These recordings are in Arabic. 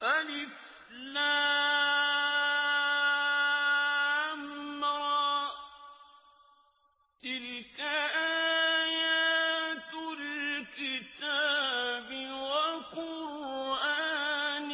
ألف لام را تلك آيات الكتاب وقرآن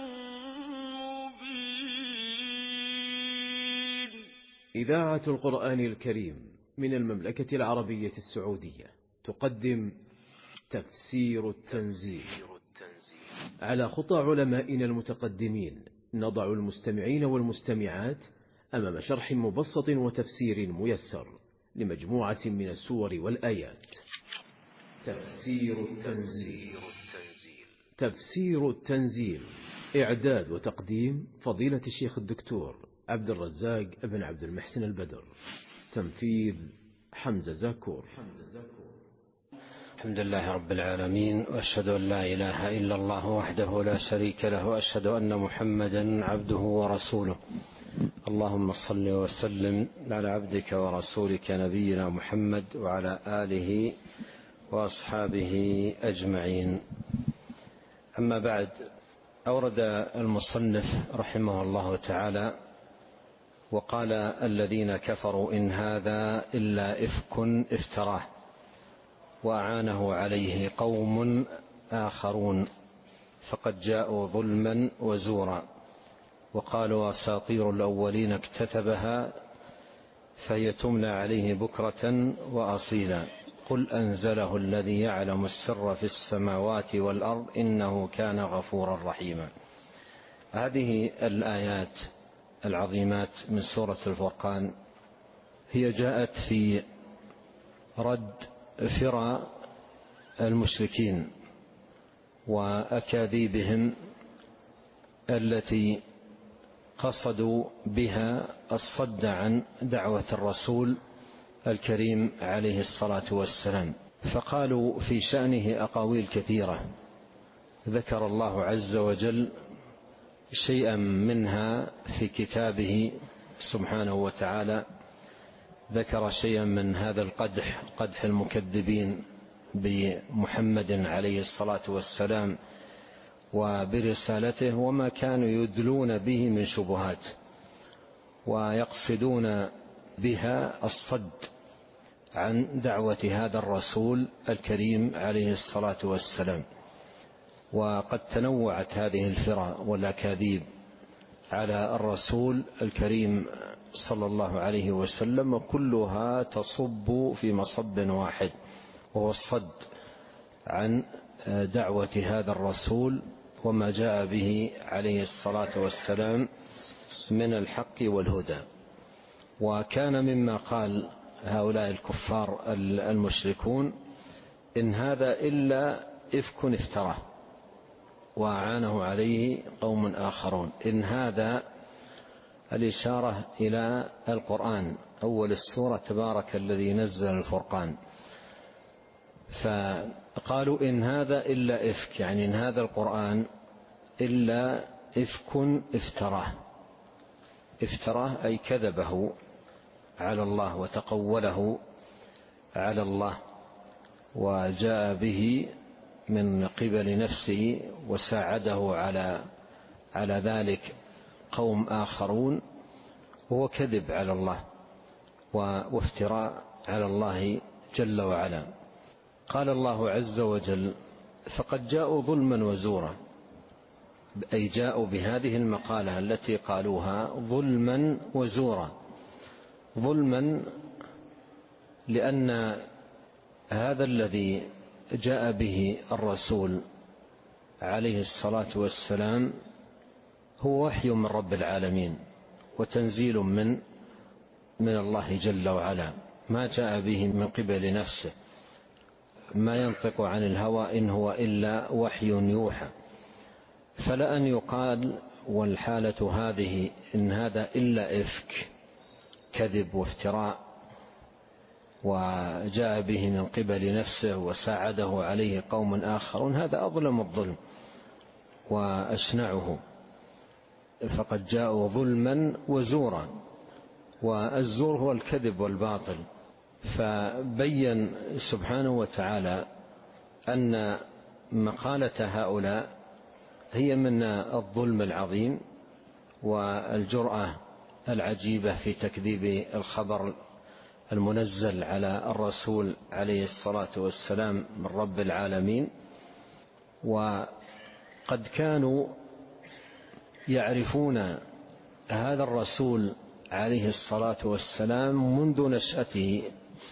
مبين. إذاعة القرآن الكريم من المملكة العربية السعودية تقدم تفسير التنزيل على خطى علمائنا المتقدمين. نضع المستمعين والمستمعات أمام شرح مبسط وتفسير ميسر لمجموعة من السور والآيات. تفسير التنزيل. تفسير التنزيل إعداد وتقديم فضيلة الشيخ الدكتور عبد الرزاق بن عبد المحسن البدر. تنفيذ حمزة زاكور. الحمد لله رب العالمين، وأشهد أن لا إله إلا الله وحده لا شريك له، وأشهد أن محمدا عبده ورسوله. اللهم صل وسلم على عبدك ورسولك نبينا محمد وعلى آله وأصحابه أجمعين. أما بعد، أورد المصنف رحمه الله تعالى وقال: الذين كفروا إن هذا إلا إفك افتراه وأعانه عليه قوم آخرون فقد جاءوا ظلما وزورا وقالوا أساطير الأولين اكتتبها فهي تملى عليه بكرة وأصيلا قل أنزله الذي يعلم السر في السماوات والأرض إنه كان غفورا رحيما. هذه الآيات العظيمات من سورة الفرقان هي جاءت في رد فرى المشركين وأكاذيبهم التي قصدوا بها الصد عن دعوة الرسول الكريم عليه الصلاة والسلام. فقالوا في شأنه أقاويل كثيرة ذكر الله عز وجل شيئا منها في كتابه سبحانه وتعالى. ذكر شيئا من هذا القدح، قدح المكذبين بمحمد عليه الصلاة والسلام وبرسالته وما كانوا يدلون به من شبهات، ويقصدون بها الصد عن دعوة هذا الرسول الكريم عليه الصلاة والسلام. وقد تنوعت هذه الفرى والأكاذيب على الرسول الكريم صلى الله عليه وسلم، وكلها تصب في مصب واحد، وهو الصد عن دعوة هذا الرسول وما جاء به عليه الصلاة والسلام من الحق والهدى. وكان مما قال هؤلاء الكفار المشركون: إن هذا إلا إفك افتراه وأعانه عليه قوم آخرون. إن هذا الإشارة إلى القرآن، أول السورة: تبارك الذي نزل الفرقان. فقالوا إن هذا إلا إفك، يعني إن هذا القرآن إلا إفك افتراه أي كذبه على الله وتقوله على الله وجاء به من قبل نفسه وساعده على ذلك قوم آخرون، وهو كذب على الله وافتراء على الله جل وعلا. قال الله عز وجل: فقد جاءوا ظلما وزورا، أي جاءوا بهذه المقالة التي قالوها ظلما وزورا. ظلما لأن هذا الذي جاء به الرسول عليه الصلاة والسلام هو وحي من رب العالمين وتنزيل من الله جل وعلا، ما جاء به من قبل نفسه، ما ينطق عن الهوى إن هو إلا وحي يوحى. فلا أن يقال والحالة هذه إن هذا إلا إفك، كذب وافتراء، وجاء به من قبل نفسه وساعده عليه قوم آخرون، هذا أظلم الظلم وأشنعه. فقد جاءوا ظلما وزورا، والزور هو الكذب والباطل. فبين سبحانه وتعالى أن مقالة هؤلاء هي من الظلم العظيم والجرأة العجيبة في تكذيب الخبر المنزل على الرسول عليه الصلاة والسلام من رب العالمين. وقد كانوا يعرفون هذا الرسول عليه الصلاة والسلام منذ نشأته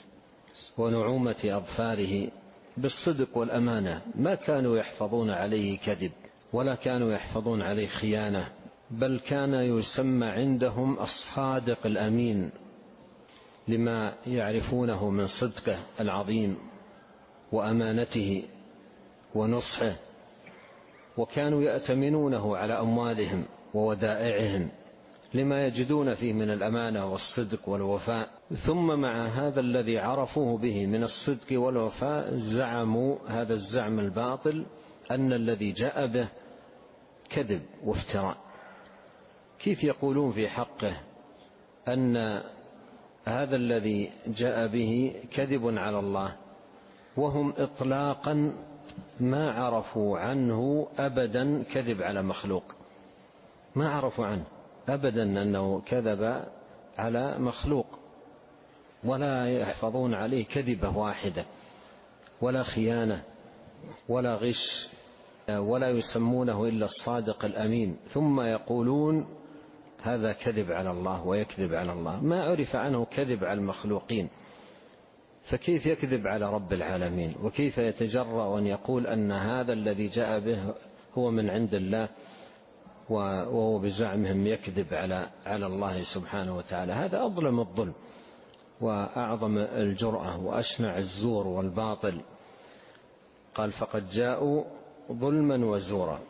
ونعومة أظفاره بالصدق والأمانة، ما كانوا يحفظون عليه كذب ولا كانوا يحفظون عليه خيانة، بل كان يسمى عندهم الصادق الأمين لما يعرفونه من صدقه العظيم وأمانته ونصحه، وكانوا يأتمنونه على أموالهم وودائعهم لما يجدون فيه من الأمانة والصدق والوفاء. ثم مع هذا الذي عرفوه به من الصدق والوفاء زعموا هذا الزعم الباطل أن الذي جاء به كذب وافتراء. كيف يقولون في حقه أن هذا الذي جاء به كذب على الله وهم إطلاقا ما عرفوا عنه أبدا كذب على مخلوق، ما عرفوا عنه أبدا أنه كذب على مخلوق، ولا يحفظون عليه كذبة واحدة ولا خيانة ولا غش، ولا يسمونه إلا الصادق الأمين، ثم يقولون هذا كذب على الله ويكذب على الله. ما عرف عنه كذب على المخلوقين، فكيف يكذب على رب العالمين؟ وكيف يتجرأ أن يقول أن هذا الذي جاء به هو من عند الله وهو بزعمهم يكذب على الله سبحانه وتعالى؟ هذا أظلم الظلم وأعظم الجرأة وأشنع الزور والباطل. قال فقد جاءوا ظلما وزورا.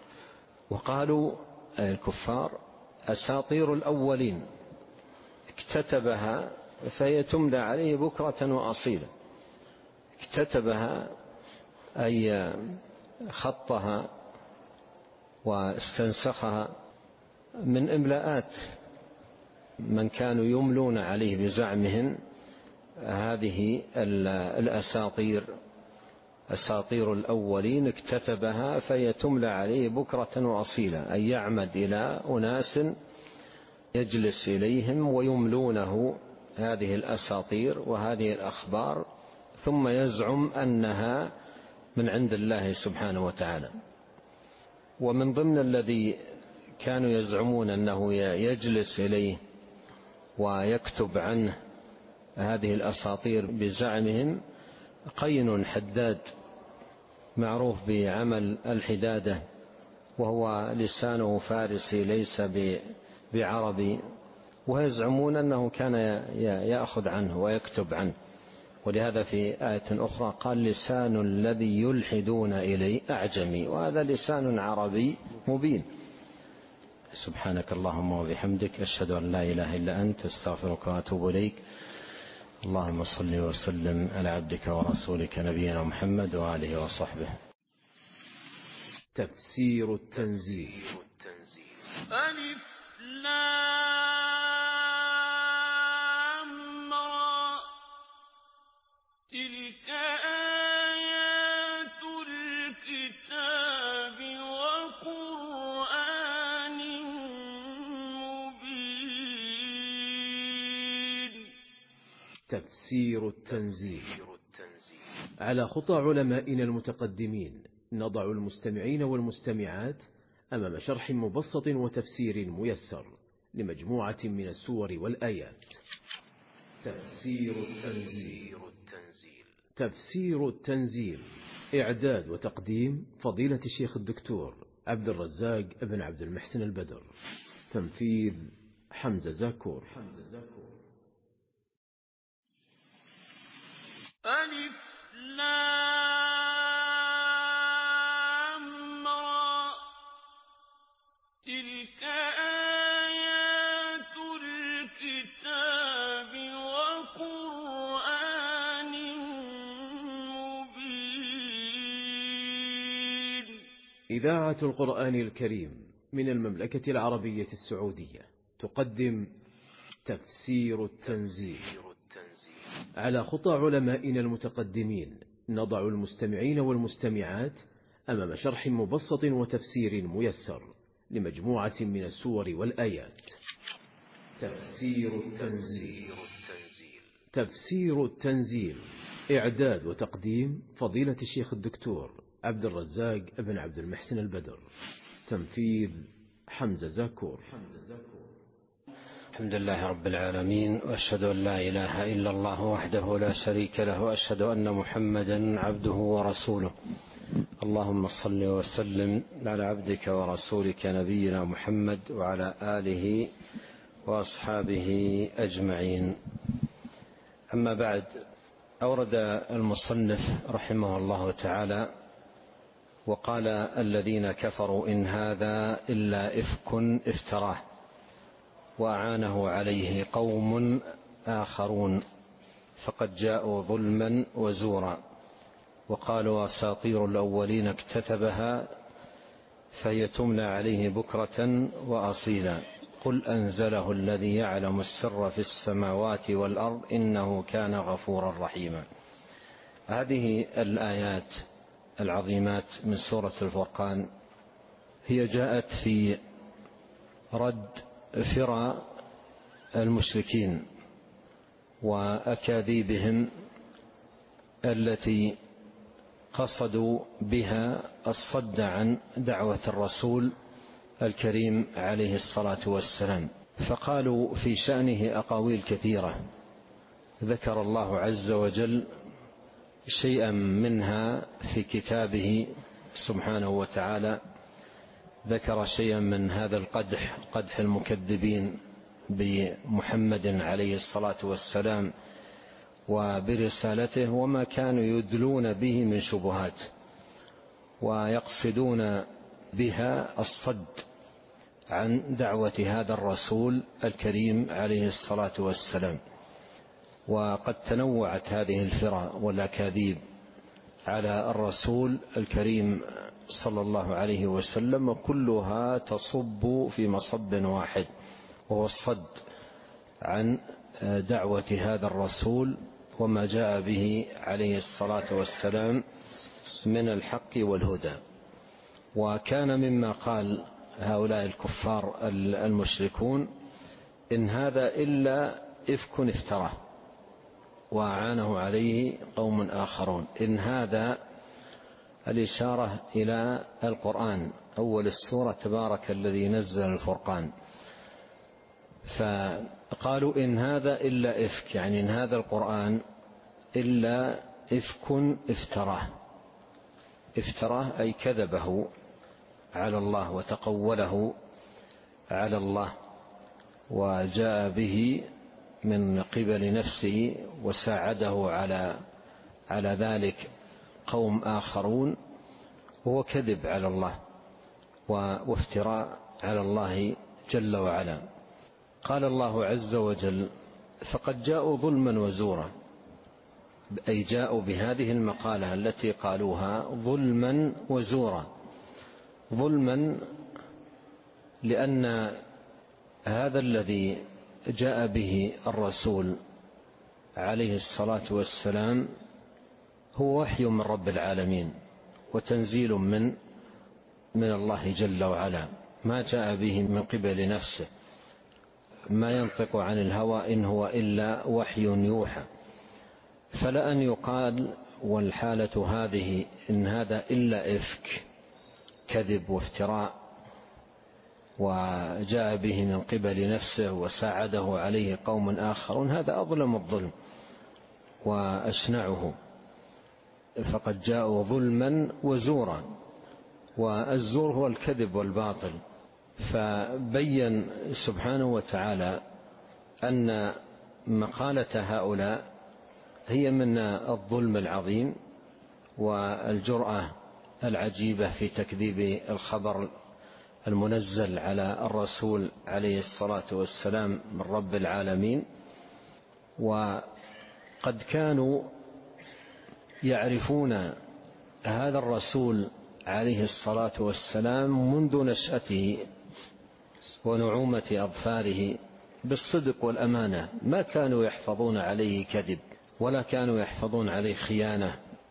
وقالوا الكفار أساطير الأولين اكتتبها فهي تملى عليه بكرة وأصيلا. اكتتبها أي خطها واستنسخها من إملاءات من كانوا يملون عليه بزعمهم هذه الأساطير، أساطير الأولين اكتتبها فهي تملى عليه بكرة وأصيلا، أي يعمد إلى أناس يجلس إليهم ويملونه هذه الأساطير وهذه الأخبار، ثم يزعم أنها من عند الله سبحانه وتعالى. ومن ضمن الذي كانوا يزعمون أنه يجلس إليه ويكتب عنه هذه الأساطير بزعمهم قين حداد، معروف بعمل الحدادة، وهو لسانه فارسي ليس بعربي، ويزعمون أنه كان يأخذ عنه ويكتب عنه. ولهذا في آية أخرى قال لسان الذي يلحدون إليه أعجمي، وهذا لسان عربي مبين. سبحانك اللهم وبحمدك، أشهد أن لا إله إلا أنت، استغفرك وأتوب إليك. اللهم صل وسلم على عبدك ورسولك نبينا محمد وآله وصحبه. تفسير التنزيل. ألف لام را تلك آيات الكتاب وقرآن مبين. تفسير التنزيل. على خطى علمائنا المتقدمين نضع المستمعين والمستمعات أمام شرح مبسط وتفسير ميسر لمجموعة من السور والآيات. تفسير التنزيل. تفسير التنزيل، إعداد وتقديم فضيلة الشيخ الدكتور عبد الرزاق بن عبد المحسن البدر. تنفيذ حمزة زاكور. ألف لام را تلك آيات الكتاب وقرآن مبين. إذاعة القرآن الكريم من المملكة العربية السعودية تقدم تفسير التنزيل. على خطى علمائنا المتقدمين نضع المستمعين والمستمعات أمام شرح مبسط وتفسير ميسر لمجموعة من السور والآيات. تفسير التنزيل. تفسير التنزيل، إعداد وتقديم فضيلة الشيخ الدكتور عبد الرزاق بن عبد المحسن البدر. تنفيذ حمزة زاكور. الحمد لله رب العالمين، وأشهد أن لا إله إلا الله وحده لا شريك له، وأشهد أن محمدا عبده ورسوله. اللهم صل وسلم على عبدك ورسولك نبينا محمد وعلى آله وأصحابه أجمعين. أما بعد، أورد المصنف رحمه الله تعالى وقال: الذين كفروا إن هذا إلا إفك افتراه وأعانه عليه قوم آخرون فقد جاءوا ظلما وزورا وقالوا أساطير الأولين اكتتبها فهي تملى عليه بكرة وأصيلا قل أنزله الذي يعلم السر في السماوات والأرض إنه كان غفورا رحيما. هذه الآيات العظيمات من سورة الفرقان هي جاءت في رد فرى المشركين وأكاذيبهم التي قصدوا بها الصد عن دعوة الرسول الكريم عليه الصلاة والسلام، فقالوا في شأنه أقاويل كثيرة ذكر الله عز وجل شيئا منها في كتابه سبحانه وتعالى. ذكر شيئا من هذا القدح، قدح المكذبين بمحمد عليه الصلاة والسلام وبرسالته وما كانوا يدلون به من شبهات، ويقصدون بها الصد عن دعوة هذا الرسول الكريم عليه الصلاة والسلام. وقد تنوعت هذه الفرى والأكاذيب على الرسول الكريم صلى الله عليه وسلم، وكلها تصب في مصب واحد، وهو الصد عن دعوة هذا الرسول وما جاء به عليه الصلاة والسلام من الحق والهدى. وكان مما قال هؤلاء الكفار المشركون: إن هذا إلا إفك افتراه وأعانه عليه قوم آخرون. إن هذا الإشارة إلى القرآن، أول السورة: تبارك الذي نزل الفرقان. فقالوا إن هذا إلا إفك، يعني إن هذا القرآن إلا إفك افتراه أي كذبه على الله وتقوله على الله وجاء به من قبل نفسه وساعده على ذلك قوم آخرون، وهو كذب على الله وافتراء على الله جل وعلا. قال الله عز وجل: فقد جاءوا ظلما وزورا، أي جاءوا بهذه المقالة التي قالوها ظلما وزورا. ظلما لأن هذا الذي جاء به الرسول عليه الصلاة والسلام هو وحي من رب العالمين وتنزيل من الله جل وعلا، ما جاء به من قبل نفسه، ما ينطق عن الهوى إن هو إلا وحي يوحى. فلا أن يقال والحالة هذه إن هذا إلا إفك، كذب وافتراء، وجاء به من قبل نفسه وساعده عليه قوم آخرون، هذا أظلم الظلم وأشنعه. فقد جاءوا ظلما وزورا، والزور هو الكذب والباطل. فبين سبحانه وتعالى أن مقالة هؤلاء هي من الظلم العظيم والجرأة العجيبة في تكذيب الخبر المنزل على الرسول عليه الصلاة والسلام من رب العالمين. وقد كانوا يعرفون هذا الرسول عليه الصلاة والسلام منذ نشأته ونعومة أظفاره بالصدق والأمانة، ما كانوا يحفظون عليه كذب ولا كانوا يحفظون عليه خيانة،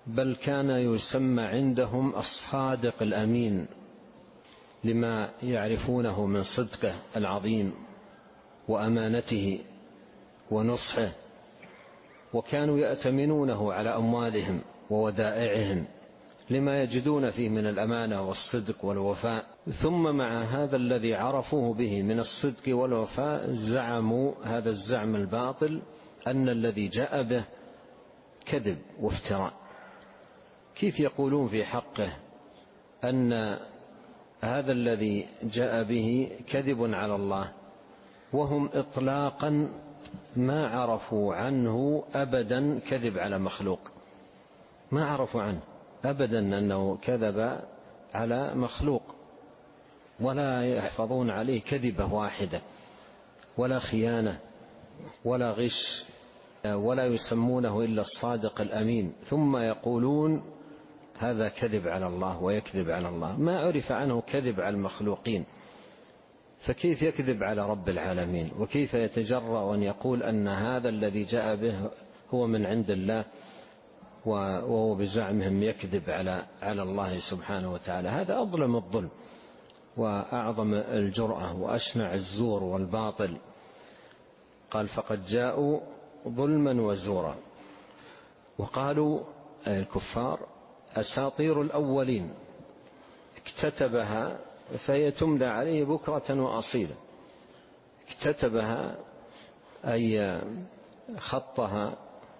بل كان يسمى عندهم الصادق الأمين لما يعرفونه من صدقه العظيم وأمانته ونصحه، وكانوا يأتمنونه على أموالهم وودائعهم لما يجدون فيه من الأمانة والصدق والوفاء. ثم مع هذا الذي عرفوه به من الصدق والوفاء زعموا هذا الزعم الباطل أن الذي جاء به كذب وافتراء. كيف يقولون في حقه أن هذا الذي جاء به كذب على الله، وهم إطلاقا ما عرفوا عنه أبدا كذب على مخلوق، ما عرفوا عنه أبدا أنه كذب على مخلوق، ولا يحفظون عليه كذبة واحدة ولا خيانة ولا غش، ولا يسمونه إلا الصادق الأمين، ثم يقولون هذا كذب على الله ويكذب على الله. ما عرف عنه كذب على المخلوقين، فكيف يكذب على رب العالمين؟ وكيف يتجرأ أن يقول أن هذا الذي جاء به هو من عند الله وهو بزعمهم يكذب على الله سبحانه وتعالى؟ هذا أظلم الظلم وأعظم الجرأة وأشنع الزور والباطل. قال فقد جاءوا ظلما وزورا. وقالوا الكفار أساطير الأولين اكتتبها فهي تملى عليه بكرة وأصيلا. اكتتبها أي خطها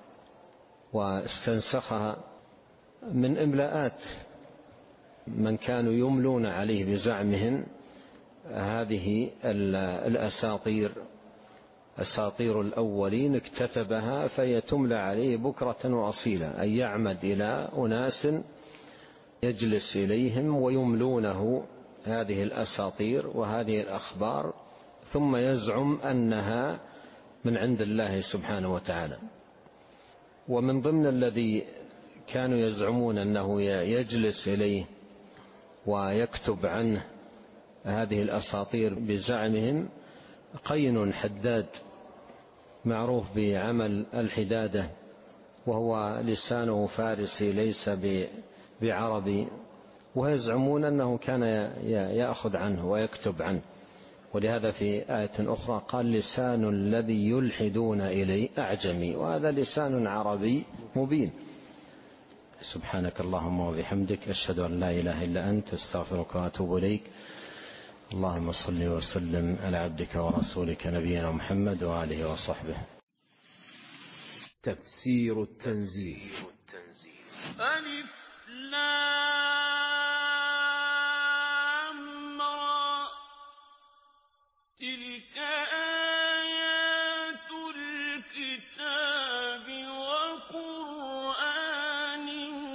واستنسخها من إملاءات من كانوا يملون عليه بزعمهم هذه الأساطير، أساطير الأولين اكتتبها فهي تملى عليه بكرة وأصيلا، أي يعمد إلى أناس يجلس إليهم ويملونه هذه الأساطير وهذه الأخبار، ثم يزعم أنها من عند الله سبحانه وتعالى. ومن ضمن الذي كانوا يزعمون أنه يجلس إليه ويكتب عنه هذه الأساطير بزعمهم قين حداد، معروف بعمل الحدادة، وهو لسانه فارسي ليس بعربي، ويزعمون أنه كان يأخذ عنه ويكتب عنه. ولهذا في آية أخرى قال لسان الذي يلحدون إليه أعجمي، وهذا لسان عربي مبين. سبحانك اللهم وبحمدك، أشهد أن لا إله إلا أنت، استغفرك وأتوب إليك. اللهم صل وسلم على عبدك ورسولك نبينا محمد وآله وصحبه. تفسير التنزيل. ألف لام را تلك آيات الكتاب وقرآن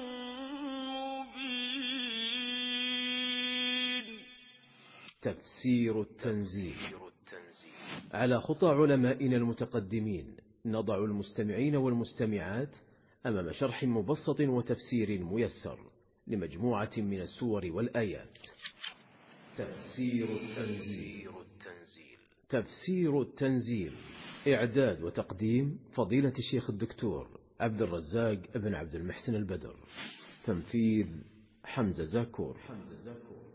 مبين. تفسير التنزيل. على خطى علمائنا المتقدمين نضع المستمعين والمستمعات أمام شرح مبسط وتفسير ميسر لمجموعة من السور والآيات. تفسير التنزيل. تفسير التنزيل، إعداد وتقديم فضيلة الشيخ الدكتور عبد الرزاق بن عبد المحسن البدر. تنفيذ حمزة زاكور.